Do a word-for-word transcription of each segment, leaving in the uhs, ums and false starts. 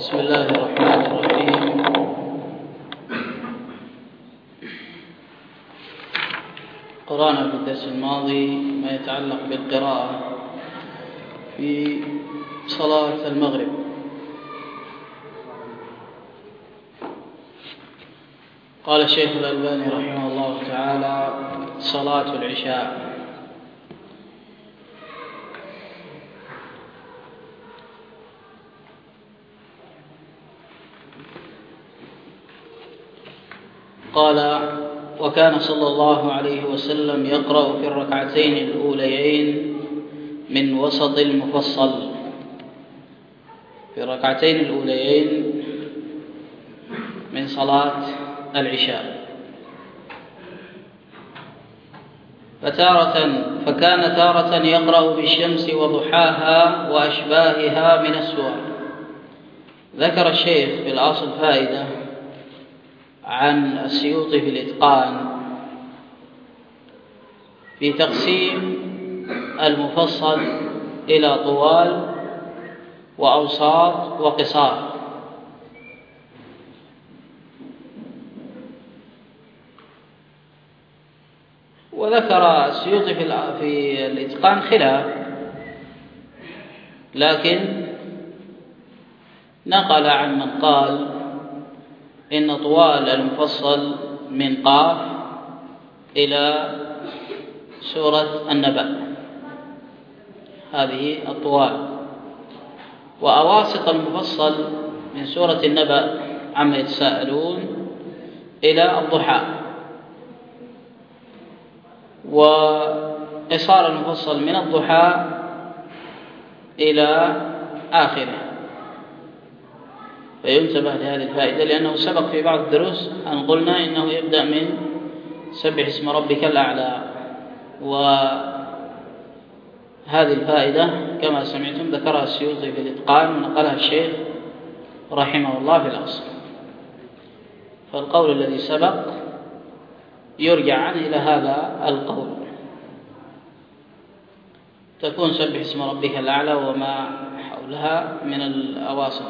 بسم الله الرحمن الرحيم. قرأنا في الدرس الماضي ما يتعلق بالقراءة في صلاة المغرب. قال الشيخ الألباني رحمه الله تعالى: صلاة العشاء. قال: وكان صلى الله عليه وسلم يقرأ في الركعتين الأوليين من وسط المفصل في الركعتين الأوليين من صلاة العشاء، فتارة فكان تارة يقرأ بالشمس وضحاها وأشباهها من السور. ذكر الشيخ في الأصل فائدة عن السيوطي في الإتقان في تقسيم المفصل إلى طوال وأوساط وقصار. وذكر السيوطي في الإتقان خلاف، لكن نقل عن من قال إن طوال المفصل من قاف إلى سورة النبأ، هذه الطوال، وأواسط المفصل من سورة النبأ عما يتساءلون إلى الضحى، وقصار المفصل من الضحى إلى آخره. فينتبه لهذه الفائدة، لأنه سبق في بعض الدروس أن قلنا إنه يبدأ من سبح اسم ربك الأعلى، وهذه الفائدة كما سمعتم ذكرها السيوطي في الإتقان ونقلها الشيخ رحمه الله في الأصل. فالقول الذي سبق يرجع عنه إلى هذا القول، تكون سبح اسم ربك الأعلى وما حولها من الأواسط.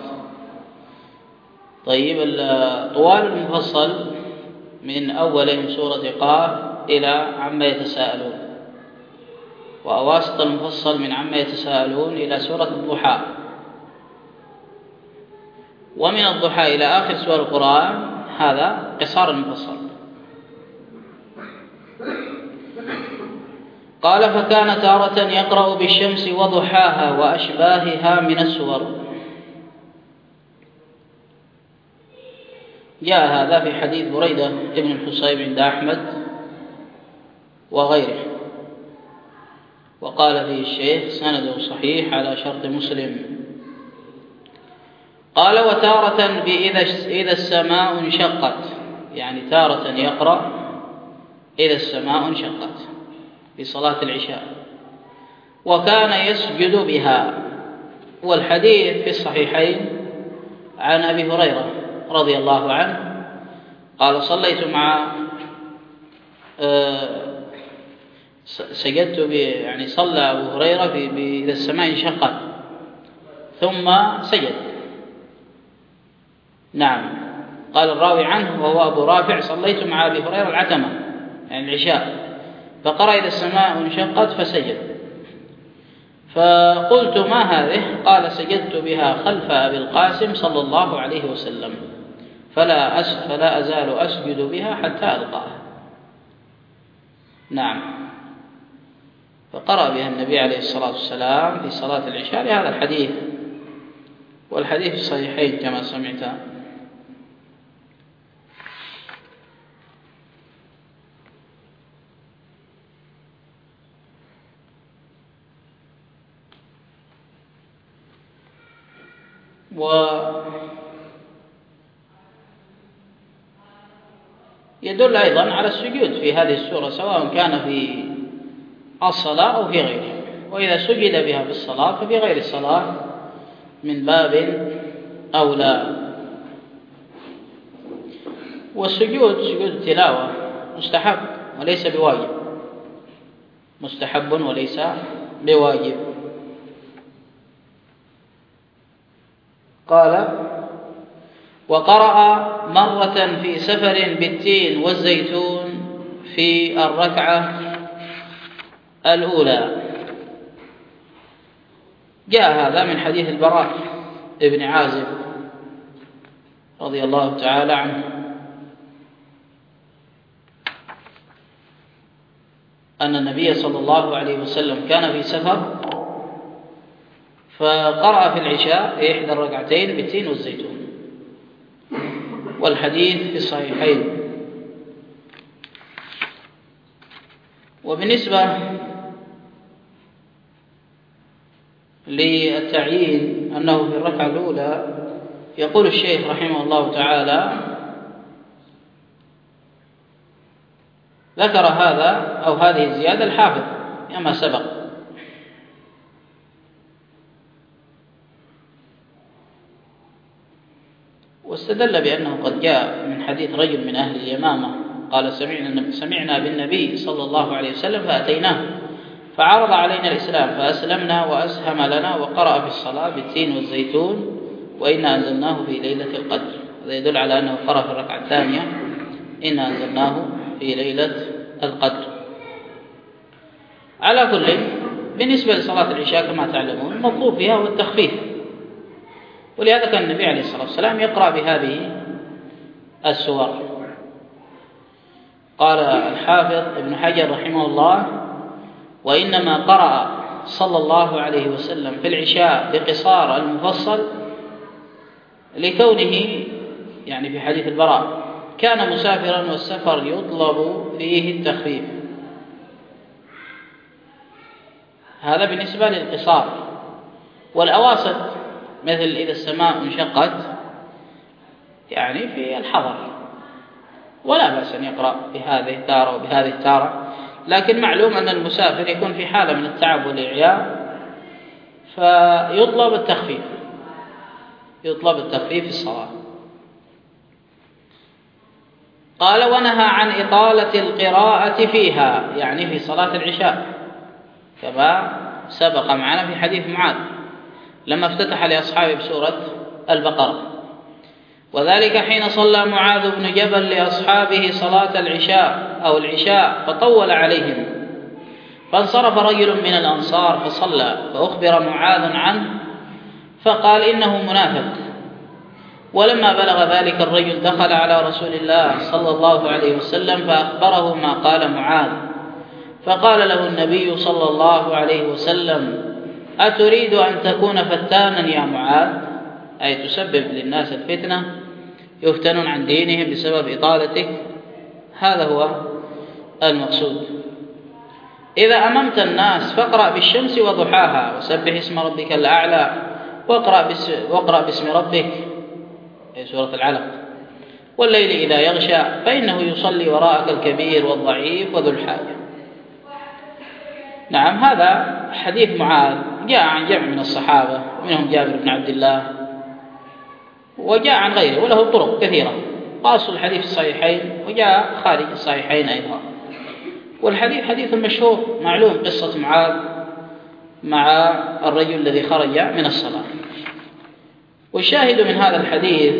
طيب، طوال المفصل من أول سورة قاف إلى عما يتساءلون، وأواسط المفصل من عما يتساءلون إلى سورة الضحى، ومن الضحى إلى آخر سور القرآن هذا قصار المفصل. قال: فكان تارة يقرأ بالشمس وضحاها وأشباهها من السور. جاء هذا في حديث بريدة ابن الحصيب عند أحمد وغيره، وقال فيه الشيخ سنده صحيح على شرط مسلم. قال: وتارة بإذا إذا السماء انشقت، يعني تارة يقرأ إذا السماء انشقت في صلاة العشاء، وكان يسجد بها. والحديث في الصحيحين عن أبي هريرة رضي الله عنه قال: صليت مع سجدت يعني صلى أبو هريرة بإذا السماء انشقت ثم سجد. نعم، قال الراوي عنه وهو أبو رافع: صليت مع أبي هريرة العتمة يعني العشاء، فقرأ إذا السماء انشقت فسجد. فقلت: ما هذه؟ قال: سجدت بها خلف أبي القاسم صلى الله عليه وسلم، فلا, أس فلا أزال أسجد بها حتى ألقاه. نعم، فقرأ بها النبي عليه الصلاة والسلام في صلاة العشاء لهذا الحديث، والحديث الصحيحين كما سمعت. ويدل أيضا على السجود في هذه السورة سواء كان في الصلاة أو في غيرها، وإذا سجد بها في الصلاة ففي غير الصلاة من باب أولى. والسجود سجود التلاوة مستحب وليس بواجب، مستحب وليس بواجب. قال: وقرأ مرة في سفر بالتين والزيتون في الركعة الأولى. جاء هذا من حديث البراء ابن عازب رضي الله تعالى عنه أن النبي صلى الله عليه وسلم كان في سفر فقرأ في العشاء في إحدى الركعتين بالتين والزيتون، والحديث في الصحيحين. وبالنسبة للتعيين أنه في الركعة الأولى يقول الشيخ رحمه الله تعالى: ذكر هذا أو هذه الزيادة الحافظ كما سبق، واستدل بأنه قد جاء من حديث رجل من أهل اليمامة قال: سمعنا سمعنا بالنبي صلى الله عليه وسلم فأتيناه فعرض علينا الإسلام فأسلمنا وأسهم لنا وقرأ في الصلاة بالتين والزيتون وإنا أنزلناه في ليلة القدر. هذا يدل على أنه قرأ في الركعة الثانية إنا أنزلناه في ليلة القدر. على كل، بالنسبة لصلاة العشاء كما تعلمون المطلوب فيها هو التخفيف، ولهذا كان النبي عليه الصلاة والسلام يقرأ بهذه السور. قال الحافظ ابن حجر رحمه الله: وإنما قرأ صلى الله عليه وسلم في العشاء بقصار المفصل لكونه يعني في حديث البراء كان مسافرا والسفر يطلب فيه التخفيف. هذا بالنسبة للقصار. والأواسط مثل إذا السماء انشقت يعني في الحضر ولا بأس أن يقرأ بهذه التارة وبهذه التارة، لكن معلوم أن المسافر يكون في حالة من التعب والإعياء فيطلب التخفيف يطلب التخفيف في الصلاة. قال: ونهى عن إطالة القراءة فيها، يعني في صلاة العشاء، كما سبق معنا في حديث معاذ لما افتتح لأصحابه بسورة البقرة، وذلك حين صلى معاذ بن جبل لأصحابه صلاة العشاء أو العشاء فطول عليهم، فانصرف رجل من الأنصار فصلى، فأخبر معاذ عنه فقال: إنه منافق. ولما بلغ ذلك الرجل دخل على رسول الله صلى الله عليه وسلم فأخبره ما قال معاذ، فقال له النبي صلى الله عليه وسلم: أتريد أن تكون فتانا يا معاذ؟ أي تسبب للناس الفتنة يفتنون عن دينهم بسبب إطالتك، هذا هو المقصود. إذا أممت الناس فاقرأ بالشمس وضحاها وسبح اسم ربك الأعلى واقرأ باسم, واقرأ باسم ربك، أي سورة العلق، والليل إذا يغشى فإنه يصلي وراءك الكبير والضعيف وذو الحاجة. نعم، هذا حديث معاذ جاء عن جمع من الصحابة منهم جابر بن عبد الله، وجاء عن غيره وله طرق كثيرة، واصل الحديث الصحيحين وجاء خارج الصحيحين أيضا. والحديث حديث مشهور معلوم، قصة معاذ مع الرجل الذي خرج من الصلاة. والشاهد من هذا الحديث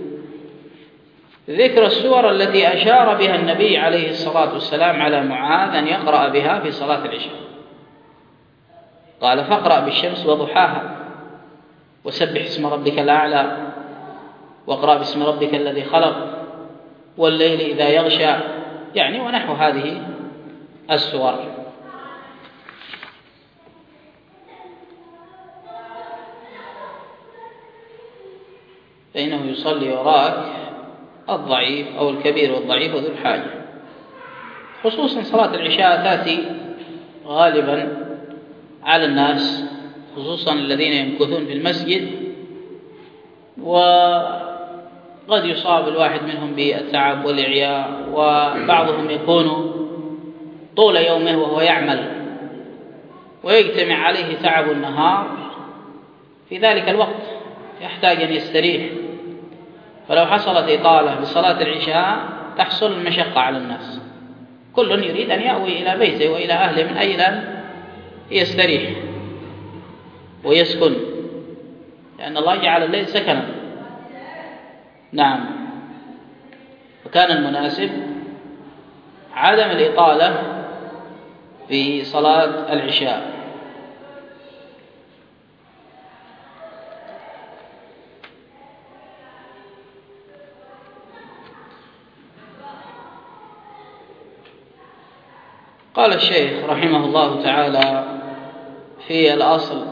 ذكر السور التي أشار بها النبي عليه الصلاة والسلام على معاذ أن يقرأ بها في صلاة العشاء. قال: فاقرأ بالشمس وضحاها وسبح اسم ربك الأعلى واقرأ باسم ربك الذي خلق والليل إذا يغشى، يعني ونحو هذه السور. فإنه يصلي وراءك الضعيف أو الكبير والضعيف وذو الحاجة. خصوصا صلاة العشاء تأتي غالبا على الناس، خصوصا الذين يمكثون في المسجد، وقد يصاب الواحد منهم بالتعب والإعياء، وبعضهم يكون طول يومه وهو يعمل ويجتمع عليه تعب النهار، في ذلك الوقت يحتاج أن يستريح. فلو حصلت إطالة بصلاة العشاء تحصل المشقة على الناس، كل يريد أن يأوي إلى بيته وإلى أهله من أجل أن يستريح ويسكن، لأن الله جعل الليل سكنا. نعم. وكان المناسب عدم الإطالة في صلاة العشاء. قال الشيخ رحمه الله تعالى في الأصل: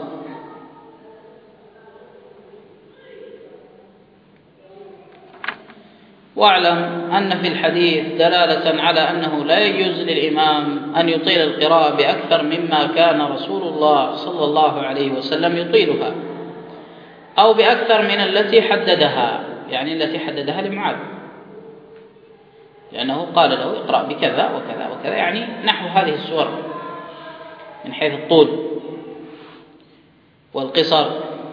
واعلم أن في الحديث دلالة على أنه لا يجوز للإمام أن يطيل القراءة بأكثر مما كان رسول الله صلى الله عليه وسلم يطيلها، أو بأكثر من التي حددها، يعني التي حددها لمعاذ، لأنه قال له اقرأ بكذا وكذا وكذا، يعني نحو هذه السور من حيث الطول والقصر،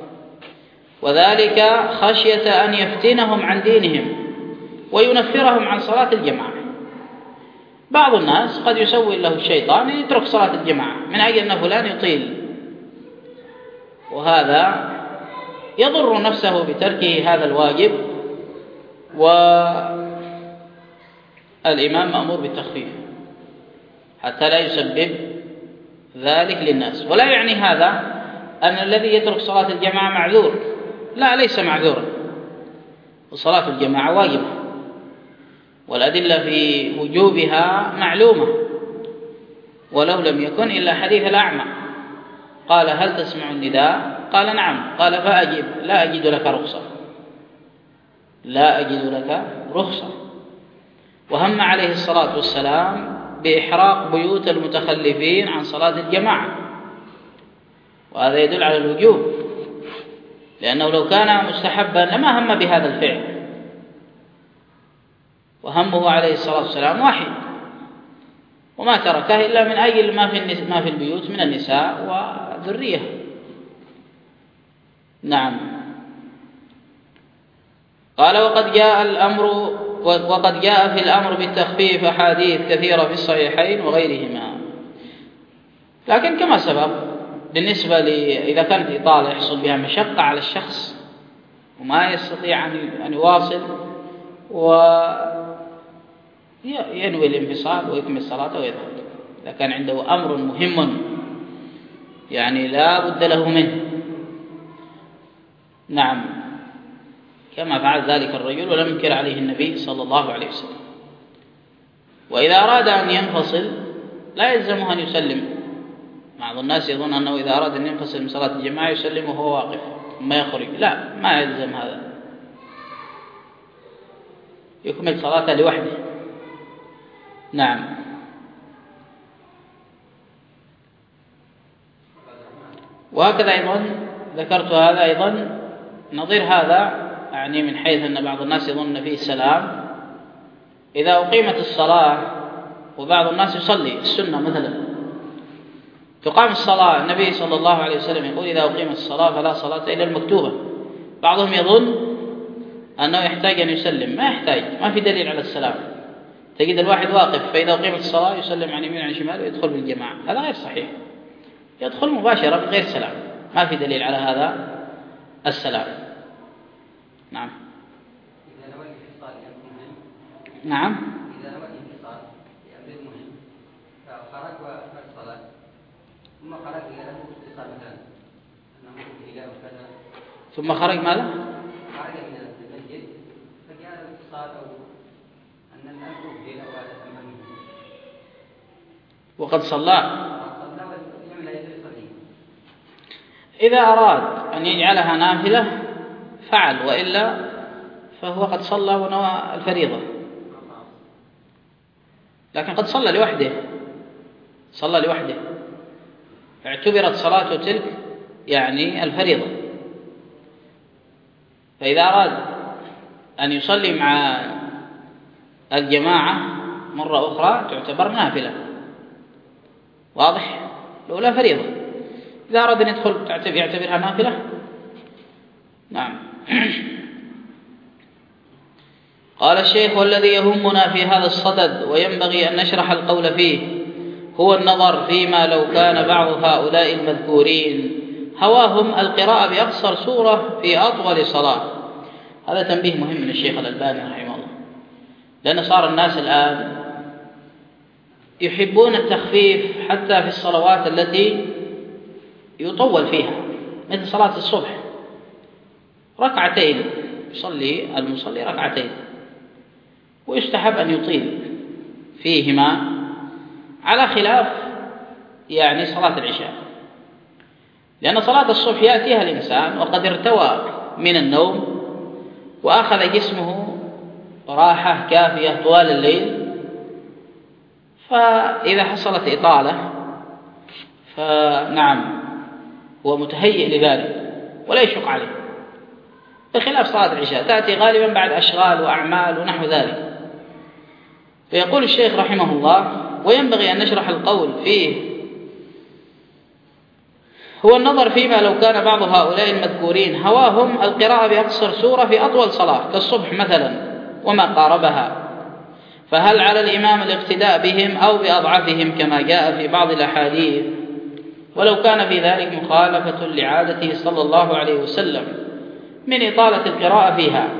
وذلك خشية أن يفتنهم عن دينهم وينفرهم عن صلاة الجماعة. بعض الناس قد يسوي له الشيطان يترك صلاة الجماعة من أجل أن فلان يطيل، وهذا يضر نفسه بتركه هذا الواجب، والإمام مأمور بالتخفيف حتى لا يسبب ذلك للناس. ولا يعني هذا أن الذي يترك صلاة الجماعة معذور، لا، ليس معذورا، وصلاة الجماعة واجبة، والأدلة في وجوبها معلومة، ولو لم يكن إلا حديث الأعمى قال: هل تسمع النداء؟ قال: نعم. قال: فأجب: لا أجد لك رخصة، لا أجد لك رخصة. وهم عليه الصلاة والسلام بإحراق بيوت المتخلفين عن صلاة الجماعة، وهذا يدل على الوجوب، لأنه لو كان مستحبا لما هم بهذا الفعل، وهمه عليه الصلاة والسلام واحد، وما تركه إلا من أجل ما في ما في البيوت من النساء وذرية. نعم. قال: وقد جاء الأمر وقد جاء في الأمر بالتخفيف أحاديث كثيرة في الصحيحين وغيرهما، لكن كما سبق بالنسبة إذا كانت إطالة يحصل بها مشقة على الشخص وما يستطيع أن يواصل وينوي الانفصال ويكمل صلاته ويذهب، إذا كان عنده أمر مهم يعني لا بد له منه. نعم، كما فعل ذلك الرجل ولم ينكر عليه النبي صلى الله عليه وسلم. وإذا أراد أن ينفصل لا يلزمه أن يسلم. بعض الناس يظن أنه إذا أراد أن ينفصل من صلاة الجماعة يسلم وهو واقف ثم يخرج، لا، ما يلزم هذا، يكمل صلاته لوحده. نعم. وهكذا أيضا ذكرت هذا أيضا نظير هذا، يعني من حيث أن بعض الناس يظن فيه السلام إذا أقيمت الصلاة، وبعض الناس يصلي السنة مثلا، تقام الصلاة، النبي صلى الله عليه وسلم يقول: إذا أقيمت الصلاة فلا صلاة إلا المكتوبة. بعضهم يظن أنه يحتاج أن يسلم، ما يحتاج، ما في دليل على السلام. تجد الواحد واقف فإذا أقيمت الصلاة يسلم عن يمين عن شمال ويدخل بالجماعة، هذا غير صحيح، يدخل مباشرة من غير سلام، ما في دليل على هذا السلام. نعم. نعم. إذا نوى الانفصال بأمر مهم فخرج وأكمل الصلاة ثم خرج إلى له اتصال مثلا أنه إلى كذا، ثم خرج ماذا؟ خرج من المسجد فجاء له اتصال أو أن الناس أهدي أو هذا أمر مهم وقد صلى، صلى ولم لا يصلي. إذا أراد أن يجعلها نافلة فعل، وإلا فهو قد صلى ونوى الفريضة، لكن قد صلى لوحده، صلى لوحده، اعتبرت صلاته تلك يعني الفريضة. فإذا أراد أن يصلي مع الجماعة مرة أخرى تعتبر نافلة، واضح؟ الأولى فريضة، إذا أراد أن يدخل يعتبرها نافلة. نعم. قال الشيخ: والذي يهمنا في هذا الصدد وينبغي أن نشرح القول فيه هو النظر فيما لو كان بعض هؤلاء المذكورين هواهم القراءة بأقصر سورة في أطول صلاة، هذا تنبيه مهم من الشيخ الألباني رحمه الله، لأن صار الناس الآن يحبون التخفيف حتى في الصلوات التي يطول فيها، مثل صلاة الصبح ركعتين، يصلي المصلي ركعتين، ويستحب أن يطيل فيهما على خلاف يعني صلاة العشاء، لأن صلاة الصبح يأتيها الإنسان وقد ارتوى من النوم وأخذ جسمه راحة كافية طوال الليل، فإذا حصلت إطالة فنعم هو متهيئ لذلك ولا يشق عليه، بخلاف صلاة العشاء تأتي غالبا بعد أشغال وأعمال ونحو ذلك. فيقول الشيخ رحمه الله: وينبغي أن نشرح القول فيه هو النظر فيما لو كان بعض هؤلاء المذكورين هواهم القراءة بأقصر سورة في أطول صلاة كالصبح مثلا وما قاربها، فهل على الإمام الاقتداء بهم أو بأضعفهم كما جاء في بعض الأحاديث، ولو كان في ذلك مخالفة لعادته صلى الله عليه وسلم من إطالة القراءة فيها؟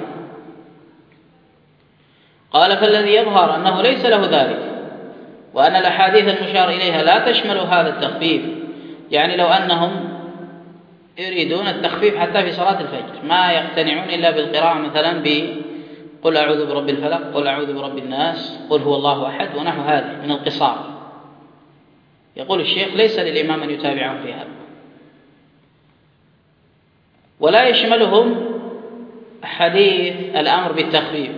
قال: فالذي يظهر أنه ليس له ذلك، وأن الأحاديث المشار إليها لا تشمل هذا التخفيف، يعني لو أنهم يريدون التخفيف حتى في صلاة الفجر ما يقتنعون إلا بالقراءة مثلا بقل أعوذ برب الفلق، قل أعوذ برب الناس، قل هو الله أحد ونحو هذه من القصار. يقول الشيخ: ليس للإمام أن يتابعهم في هذا، ولا يشملهم حديث الأمر بالتخفيف.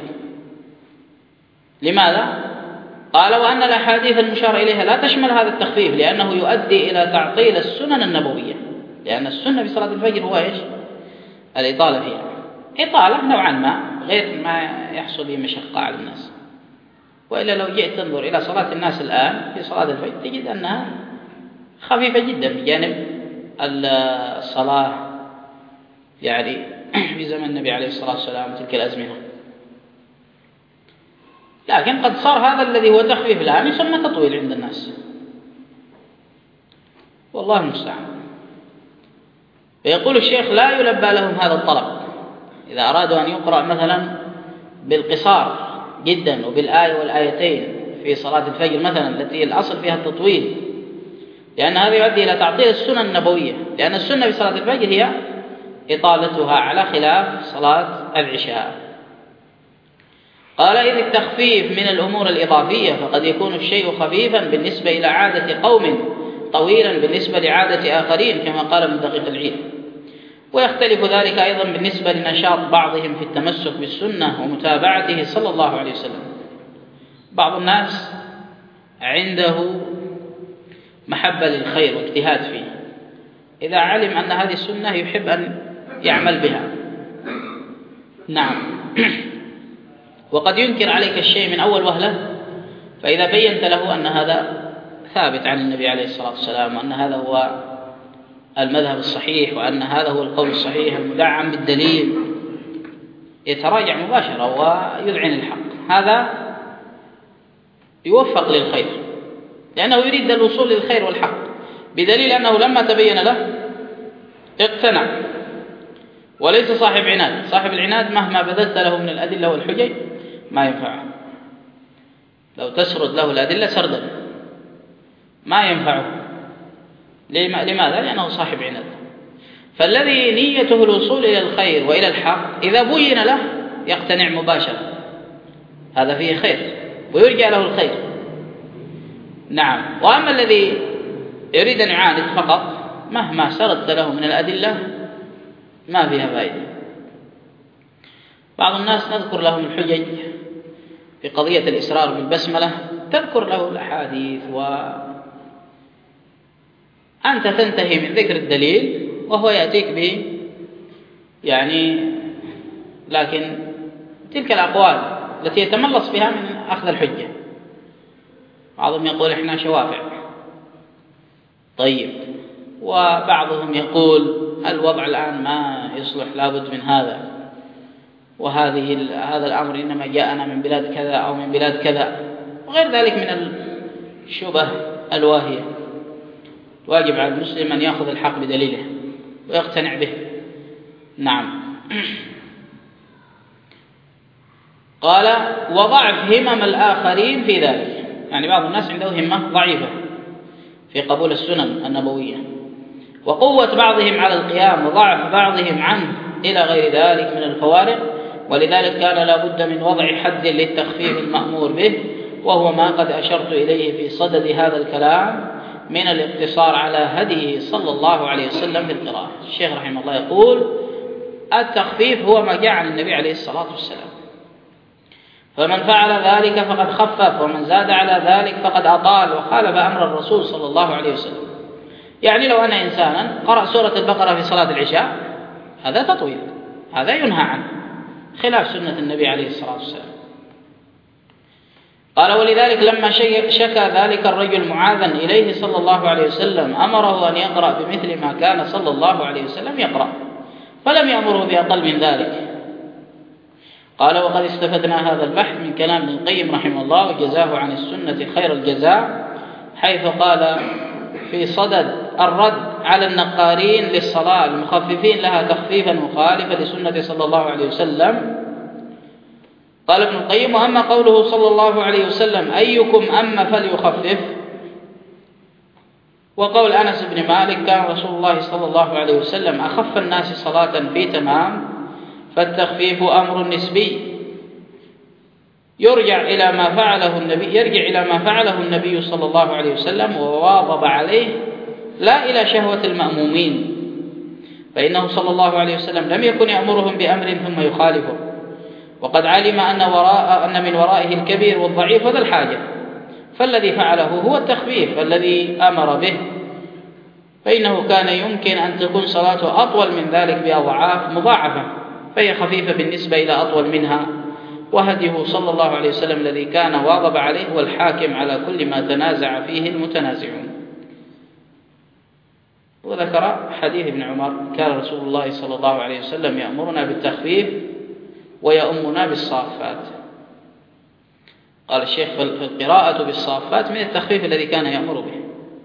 لماذا؟ قال: وأن الأحاديث المشار إليها لا تشمل هذا التخفيف، لأنه يؤدي إلى تعطيل السنن النبوية، لأن السنة في صلاة الفجر هو إيش؟ الإطالة فيها، إطالة نوعا ما غير ما يحصل به مشقة على الناس. وإلا لو جئت تنظر إلى صلاة الناس الآن في صلاة الفجر تجد أنها خفيفة جدا بجانب الصلاة يعني في زمن النبي عليه الصلاة والسلام تلك الأزمنة. لكن قد صار هذا الذي هو تخفيف الآن يسمى تطويل عند الناس، والله المستعان. فيقول الشيخ: لا يلبى لهم هذا الطلب إذا أرادوا أن يقرأ مثلا بالقصار جدا وبالآية والآيتين في صلاة الفجر مثلا التي الأصل فيها التطويل، لأن هذا يؤدي إلى تعطيل السنن النبوية، لأن السنة في صلاة الفجر هي إطالتها على خلاف صلاة العشاء. قال: إذ التخفيف من الأمور الإضافية، فقد يكون الشيء خفيفا بالنسبة إلى عادة قوم طويلا بالنسبة لعادة آخرين، كما قال ابن دقيق العيد. ويختلف ذلك أيضا بالنسبة لنشاط بعضهم في التمسك بالسنة ومتابعته صلى الله عليه وسلم. بعض الناس عنده محبة للخير واجتهاد فيه، إذا علم أن هذه السنة يحب أن يعمل بها. نعم. وقد ينكر عليك الشيء من أول وهلة، فإذا بينت له أن هذا ثابت عن النبي عليه الصلاة والسلام وأن هذا هو المذهب الصحيح وأن هذا هو القول الصحيح المدعم بالدليل، يتراجع مباشرة ويذعن الحق. هذا يوفق للخير لأنه يريد الوصول للخير والحق، بدليل أنه لما تبين له اقتنع، وليس صاحب عناد. صاحب العناد مهما بذلت له من الأدلة والحجج ما ينفعه، لو تسرد له الأدلة سردا ما ينفعه. لماذا؟ لأنه صاحب عناد. فالذي نيته الوصول إلى الخير وإلى الحق إذا بين له يقتنع مباشرة، هذا فيه خير ويرجع له الخير. نعم. وأما الذي يريد أن يعاند فقط مهما سردت له من الأدلة ما فيها فائدة. بعض الناس نذكر لهم الحجج في قضية الإسرار بالبسملة، تذكر له الأحاديث وأنت تنتهي من ذكر الدليل وهو يأتيك به يعني لكن تلك الأقوال التي يتملص بها من أخذ الحجة. بعضهم يقول إحنا شوافع، طيب، وبعضهم يقول الوضع الآن ما يصلح لابد من هذا، وهذه هذا الأمر إنما جاءنا من بلاد كذا أو من بلاد كذا، وغير ذلك من الشبه الواهية. واجب على المسلم أن يأخذ الحق بدليله ويقتنع به. نعم. قال وضعف همم الآخرين في ذلك، يعني بعض الناس عنده همة ضعيفة في قبول السنن النبوية، وقوة بعضهم على القيام وضعف بعضهم عنه إلى غير ذلك من الفوارق، ولذلك كان لا بد من وضع حد للتخفيف المأمور به، وهو ما قد أشرت إليه في صدد هذا الكلام من الاقتصار على هديه صلى الله عليه وسلم في القراءة. الشيخ رحمه الله يقول التخفيف هو ما جاء عن النبي عليه الصلاة والسلام، فمن فعل ذلك فقد خفف، ومن زاد على ذلك فقد أطال وخالف أمر الرسول صلى الله عليه وسلم. يعني لو أن إنسانا قرأ سورة البقرة في صلاة العشاء هذا تطويل، هذا ينهى عنه خلاف سنة النبي عليه الصلاة والسلام. قال ولذلك لما شكى ذلك الرجل معاذا إليه صلى الله عليه وسلم أمره أن يقرأ بمثل ما كان صلى الله عليه وسلم يقرأ، فلم يأمره بأقل من ذلك. قال وقد استفدنا هذا البحث من كلام ابن القيم رحمه الله وجزاه عن السنة خير الجزاء، حيث قال في صدد الرد على النقارين للصلاة المخففين لها تخفيفا مخالفا لسنة صلى الله عليه وسلم. قال ابن القيم وأما قوله صلى الله عليه وسلم أيكم أما فليخفف، وقول أنس بن مالك كان رسول الله صلى الله عليه وسلم أخف الناس صلاة في تمام، فالتخفيف أمر نسبي يرجع إلى ما فعله النبي يرجع إلى ما فعله النبي صلى الله عليه وسلم وواظب عليه، لا إلى شهوة المأمومين، فإنه صلى الله عليه وسلم لم يكن يأمرهم بأمر ثم يخالفه، وقد علم أن وراء أن من ورائه الكبير والضعيف وذا الحاجة، فالذي فعله هو التخفيف الذي أمر به، فإنه كان يمكن أن تكون صلاته أطول من ذلك بأضعاف مضاعفة، فهي خفيفة بالنسبة إلى أطول منها. وهديه صلى الله عليه وسلم الذي كان واظب عليه هو الحاكم على كل ما تنازع فيه المتنازعون. وذكر حديث ابن عمر كان رسول الله صلى الله عليه وسلم يأمرنا بالتخفيف ويؤمنا بالصافات. قال الشيخ فالقراءة بالصافات من التخفيف الذي كان يأمر به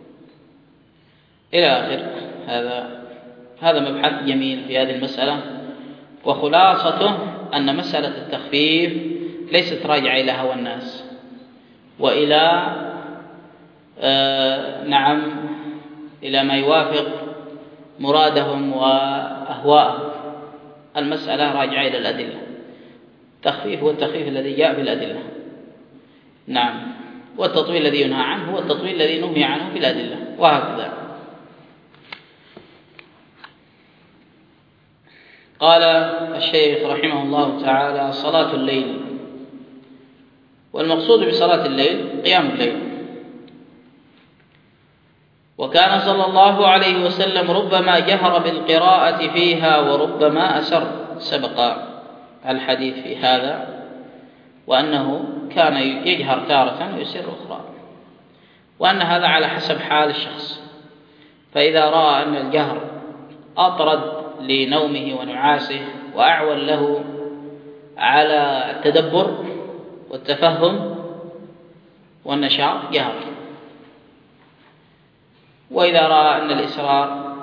إلى آخر. هذا هذا مبحث جميل في هذه المسألة، وخلاصته أن مسألة التخفيف ليست راجعة إلى هوى الناس وإلى آه نعم إلى ما يوافق مرادهم وأهواءهم، المسألة راجعة إلى الأدلة. التخفيف هو التخفيف الذي جاء بالأدلة، نعم، والتطويل الذي ينهى عنه هو التطويل الذي نهي عنه بالأدلة، وهكذا. قال الشيخ رحمه الله تعالى صلاة الليل، والمقصود بصلاة الليل قيام الليل. وكان صلى الله عليه وسلم ربما جهر بالقراءة فيها وربما أسر، سبق الحديث في هذا، وأنه كان يجهر تارة ويسر أخرى، وأن هذا على حسب حال الشخص، فإذا رأى أن الجهر أطرد لنومه ونعاسه وأعون له على التدبر والتفهم والنشاط جهر، وإذا رأى أن الإسرار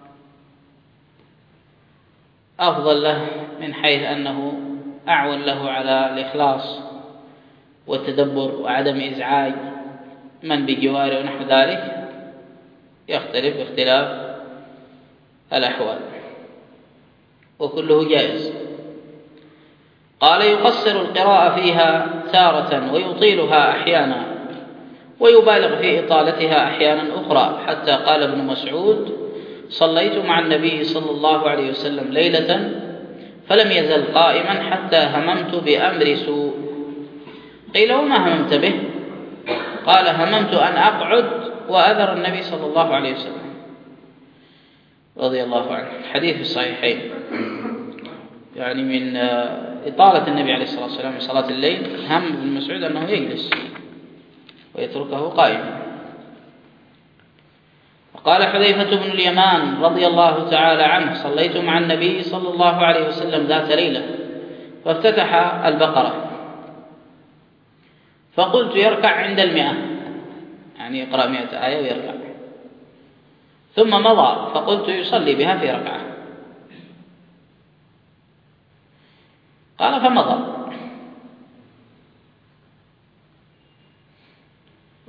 أفضل له من حيث أنه أعون له على الإخلاص والتدبر وعدم إزعاج من بجواره ونحو ذلك، يختلف باختلاف الأحوال، وكله جائز. قال يقصر القراءة فيها تارة ويطيلها أحيانا ويبالغ في إطالتها أحيانا أخرى، حتى قال ابن مسعود صليت مع النبي صلى الله عليه وسلم ليلة فلم يزل قائما حتى هممت بأمر سوء. قيل وما هممت به؟ قال هممت أن أقعد وأذر النبي صلى الله عليه وسلم رضي الله عنه. الحديث في الصحيحين، يعني من إطالة النبي عليه الصلاة والسلام في صلاة الليل هم ابن مسعود أنه يجلس ويتركه قائما. وقال حذيفة بن اليمان رضي الله تعالى عنه صليت مع النبي صلى الله عليه وسلم ذات ليلة فافتتح البقرة فقلت يركع عند المئة، يعني يقرأ مئة آية ويركع، ثم مضى فقلت يصلي بها في ركعة. قال فمضى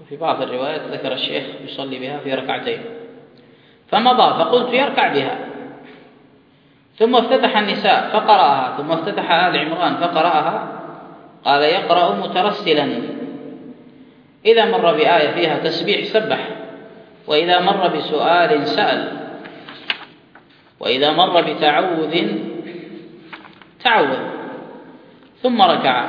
وفي بعض الروايات ذكر الشيخ يصلي بها في ركعتين، فمضى فقلت يركع بها، ثم افتتح النساء فقرأها، ثم افتتح آل عمران فقرأها، قال يقرأ مترسلا، إذا مر بآية فيها تسبيح سبح، وإذا مر بسؤال سأل، وإذا مر بتعوذ تعوذ، ثم ركع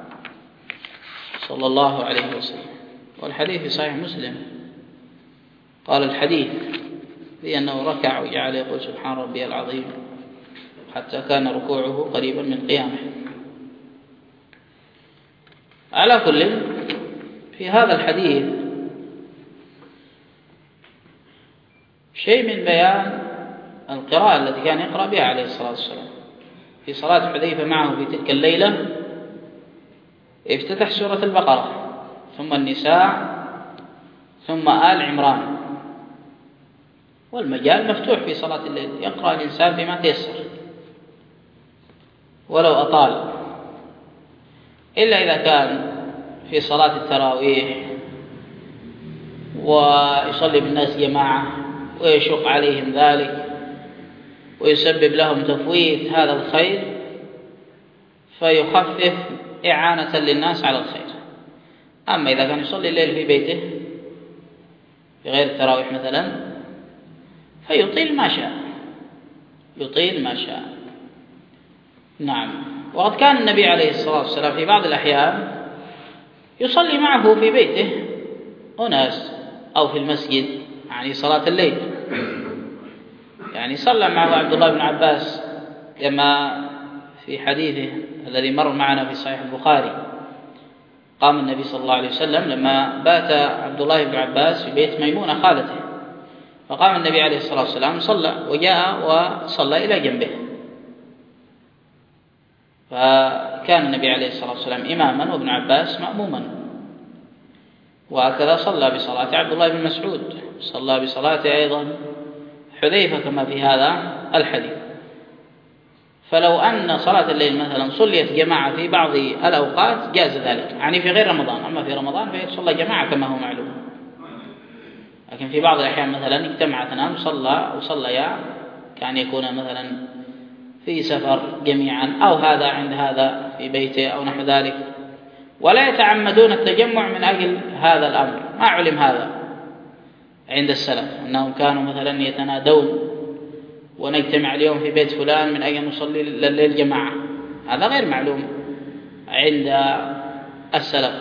صلى الله عليه وسلم. والحديث في صحيح مسلم، قال الحديث بأنه ركع وجعل يقول سبحان ربي العظيم حتى كان ركوعه قريبا من قيامه. على كل، في هذا الحديث شيء من بيان القراءة التي كان يقرأ بها عليه الصلاة والسلام. في صلاة حذيفة معه في تلك الليلة افتتح سورة البقرة، ثم النساء، ثم آل عمران، والمجال مفتوح في صلاة الليل، يقرأ الإنسان بما تيسر ولو أطال، إلا إذا كان في صلاة التراويح ويصلي بالناس جماعة ويشق عليهم ذلك ويسبب لهم تفويت هذا الخير، فيخفف إعانة للناس على الخير. أما إذا كان يصلي الليل في بيته في غير التراويح مثلا، فيطيل ما شاء، يطيل ما شاء. نعم. وقد كان النبي عليه الصلاة والسلام في بعض الأحيان يصلي معه في بيته أناس أو في المسجد، يعني صلاة الليل. يعني صلى معه عبد الله بن عباس كما في حديثه الذي مر معنا في صحيح البخاري، قام النبي صلى الله عليه وسلم لما بات عبد الله بن عباس في بيت ميمونة خالته، فقام النبي عليه الصلاة والسلام صلى وجاء وصلى إلى جنبه، فكان النبي عليه الصلاة والسلام إماما وابن عباس مأموما. وهكذا صلى بصلاة عبد الله بن مسعود، صلى بصلاة أيضا حذيفة كما في هذا الحديث. فلو أن صلاة الليل مثلا صليت جماعة في بعض الأوقات جاز ذلك، يعني في غير رمضان. أما في رمضان فيصلى جماعة كما هو معلوم، لكن في بعض الأحيان مثلا اجتمع اثنان وصلى وصليا، كان يكون مثلا في سفر جميعا أو هذا عند هذا في بيته أو نحو ذلك، ولا يتعمدون التجمع من أجل هذا الأمر. ما علم هذا عند السلف أنهم كانوا مثلا يتنادون ونجتمع اليوم في بيت فلان من أجل نصلي الليل جماعة، هذا غير معلوم عند السلف.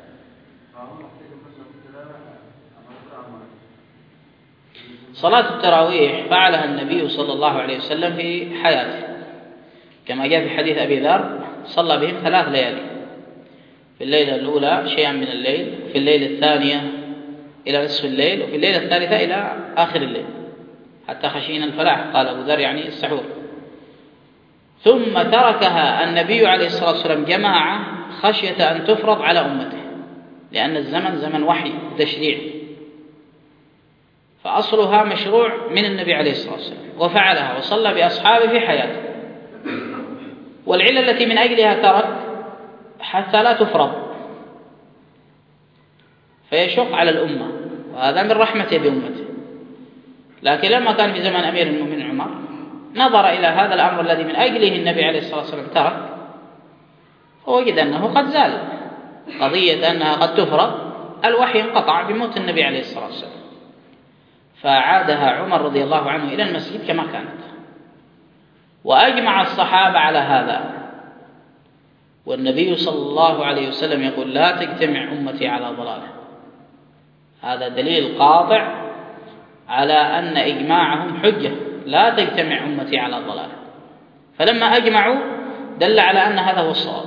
صلاة التراويح فعلها النبي صلى الله عليه وسلم في حياته، كما جاء في حديث أبي ذر صلى بهم ثلاث ليالي، في الليلة الأولى شيئا من الليل، في الليلة الثانية إلى نصف الليل، وفي الليلة الثالثة إلى آخر الليل، حتى خشينا الفلاح، قال أبو ذر يعني السحور. ثم تركها النبي عليه الصلاة والسلام جماعة خشية أن تفرض على أمته، لأن الزمن زمن وحي تشريع، فأصلها مشروع من النبي عليه الصلاة والسلام، وفعلها وصلى بأصحابه في حياته. والعلة التي من أجلها ترك حتى لا تفرض، فيشق على الأمة، وهذا من رحمته بأمته. لكن لما كان في زمن أمير المؤمنين عمر نظر إلى هذا الأمر الذي من أجله النبي عليه الصلاة والسلام ترك، فوجد أنه قد زال، قضية أنها قد تفرض، الوحي انقطع بموت النبي عليه الصلاة والسلام، فعادها عمر رضي الله عنه إلى المسجد كما كانت. وأجمع الصحابة على هذا، والنبي صلى الله عليه وسلم يقول لا تجتمع أمتي على ضلاله. هذا دليل قاطع على أن إجماعهم حجة، لا تجتمع أمتي على ضلاله. فلما أجمعوا دل على أن هذا هو الصواب،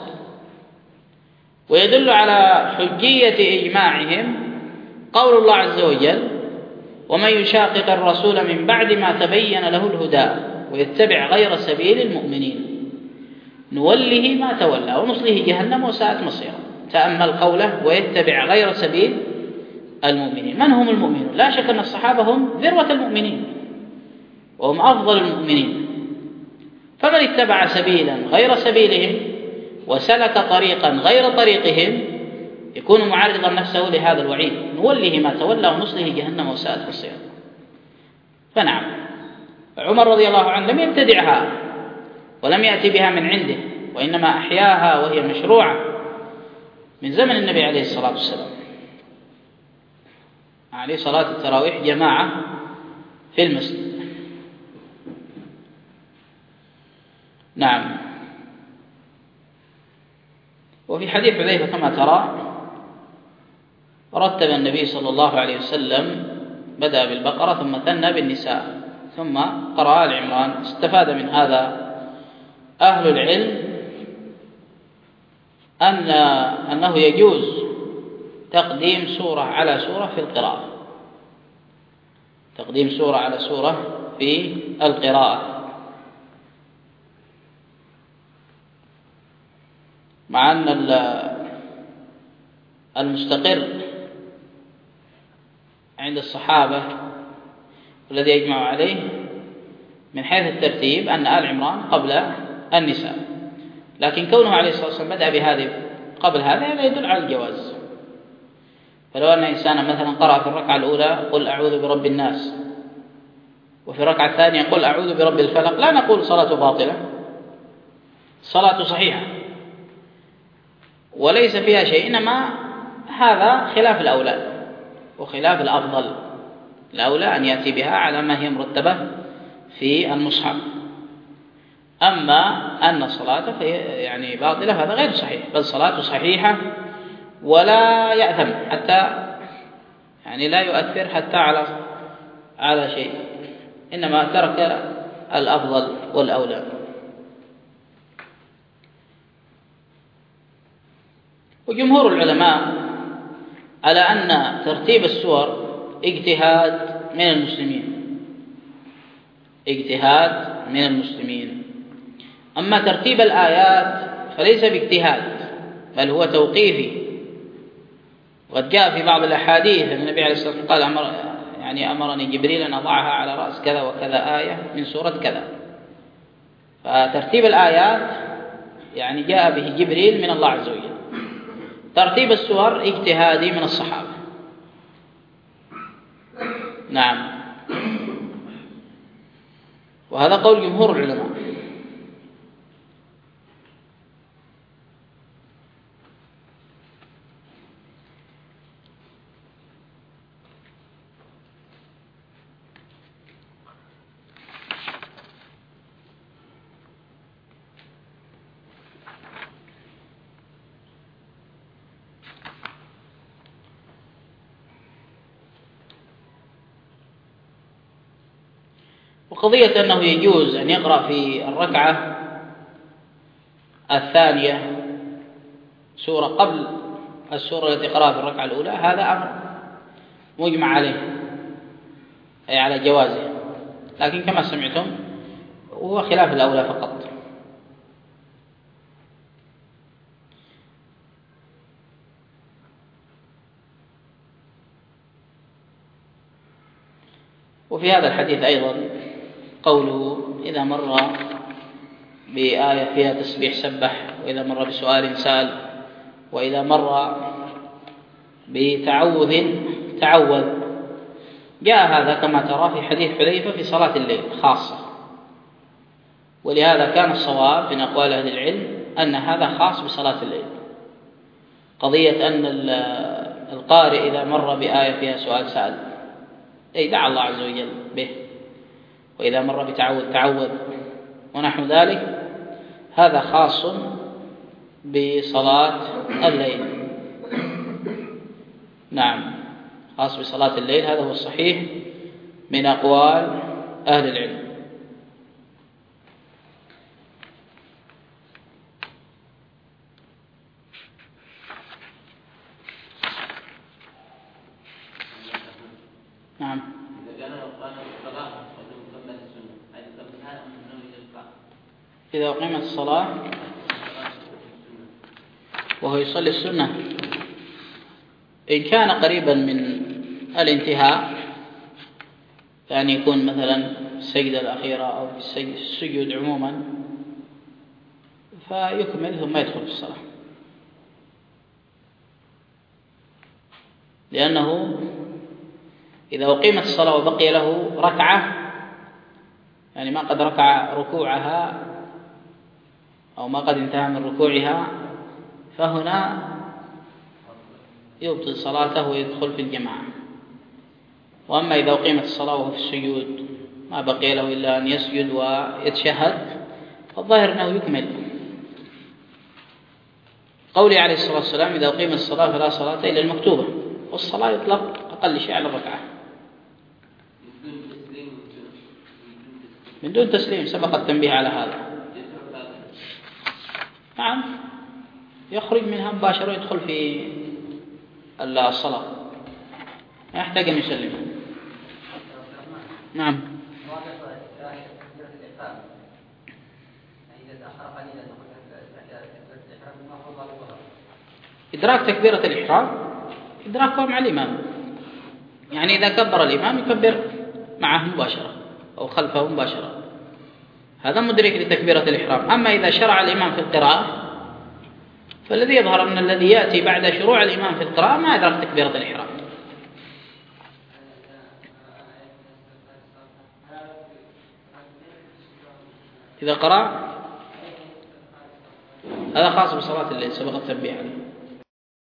ويدل على حجية إجماعهم قول الله عز وجل ومن يشاقق الرسول من بعد ما تبين له الهدى ويتبع غير سبيل المؤمنين نوله ما تولى ونصله جهنم وساءت مصيرا. تأمل قوله ويتبع غير سبيل المؤمنين. من هم المؤمنون؟ لا شك أن الصحابة هم ذروة المؤمنين وهم أفضل المؤمنين، فمن اتبع سبيلا غير سبيلهم وسلك طريقا غير طريقهم يكون معرضا نفسه لهذا الوعيد، نوله ما تولى ونصله جهنم وساءت مصيرا. فنعم، عمر رضي الله عنه لم يبتدعها ولم يأتي بها من عنده، وإنما أحياها وهي مشروعة من زمن النبي عليه الصلاة والسلام، عليه صلاة التراويح جماعة في المسجد. نعم. وفي حديث حذيفة كما ترى رتب النبي صلى الله عليه وسلم، بدأ بالبقرة ثم ثنى بالنساء ثم قرأ آل عمران. استفاد من هذا أهل العلم أن أنه يجوز تقديم سورة على سورة في القراءة، تقديم سورة على سورة في القراءة، مع أن المستقر عند الصحابة الذي يجمع عليه من حيث الترتيب أن آل عمران قبل النساء، لكن كونه عليه الصلاة والسلام بدأ بهذه قبل هذا هذا يدل على الجواز. فلو أن إنسانا مثلا قرأ في الركعة الأولى قل أعوذ برب الناس، وفي الركعة الثانية قل أعوذ برب الفلق، لا نقول صلاة باطلة، صلاة صحيحة وليس فيها شيء، إنما هذا خلاف الأولى وخلاف الأفضل. الأولى أن يأتي بها على ما هي مرتبة في المصحف. أما أن صلاته في يعني باطلة هذا غير صحيح، بل صلاته صحيحة ولا يأثم حتى يعني لا يؤثر حتى على على شيء، إنما ترك الأفضل والأولى. وجمهور العلماء على أن ترتيب السور اجتهاد من المسلمين، اجتهاد من المسلمين. أما ترتيب الآيات فليس باجتهاد بل هو توقيفي، وقد جاء في بعض الأحاديث أن النبي عليه الصلاة والسلام قال أمر يعني أمرني جبريل أن أضعها على رأس كذا وكذا آية من سورة كذا. فترتيب الآيات يعني جاء به جبريل من الله عز وجل. ترتيب السور اجتهادي من الصحابة. نعم. وهذا قول جمهور العلماء. وقضية أنه يجوز أن يقرأ في الركعة الثانية سورة قبل السورة التي قرأها في الركعة الأولى، هذا أمر مجمع عليه أي على جوازه، لكن كما سمعتم هو خلاف الأولى فقط. وفي هذا الحديث أيضا قوله إذا مر بآية فيها تسبيح سبح، وإذا مر بسؤال سأل، وإذا مر بتعوذ تعوذ. جاء هذا كما ترى في حديث حذيفة في صلاة الليل خاصة، ولهذا كان الصواب من أقوال أهل العلم أن هذا خاص بصلاة الليل. قضية أن القارئ إذا مر بآية فيها سؤال سأل أي دعا الله عز وجل به، وإذا مر بتعوذ تعوذ ونحو ذلك، هذا خاص بصلاة الليل. نعم، خاص بصلاة الليل، هذا هو الصحيح من أقوال أهل العلم. نعم. إذا أقيمت الصلاة وهو يصلي السنة، إن كان قريبا من الانتهاء، يعني يكون مثلا السجدة الأخيرة أو في السجود عموما، فيكمل ثم يدخل في الصلاة. لأنه إذا أقيمت الصلاة وبقي له ركعة، يعني ما قد ركع ركوعها أو ما قد انتهى من ركوعها، فهنا يبطل صلاته ويدخل في الجماعة. وأما إذا أقيمت الصلاة وهو في السجود ما بقي له إلا أن يسجد ويتشهد، فالظاهر أنه يكمل. قولي عليه الصلاة والسلام: إذا أقيمت الصلاة فلا صلاة إلا المكتوبة، والصلاة يطلق أقل شيء على الركعة من دون تسليم، سبق التنبيه على هذا. نعم، يخرج منها مباشرة ويدخل في الصلاة، ما يحتاج أن يسلم. نعم. إدراك تكبيرة الإحرام إدراكه مع الإمام، يعني إذا كبر الإمام يكبر معه مباشرة أو خلفه مباشرة، هذا مدرك لتكبيرة الإحرام. أما إذا شرع الإمام في القراءة فالذي يظهر أن الذي يأتي بعد شروع الإمام في القراءة ما أدرك تكبيرة الإحرام. إذا قرأ هذا خاص بصلاة الليل، سبق التنبيه عليه.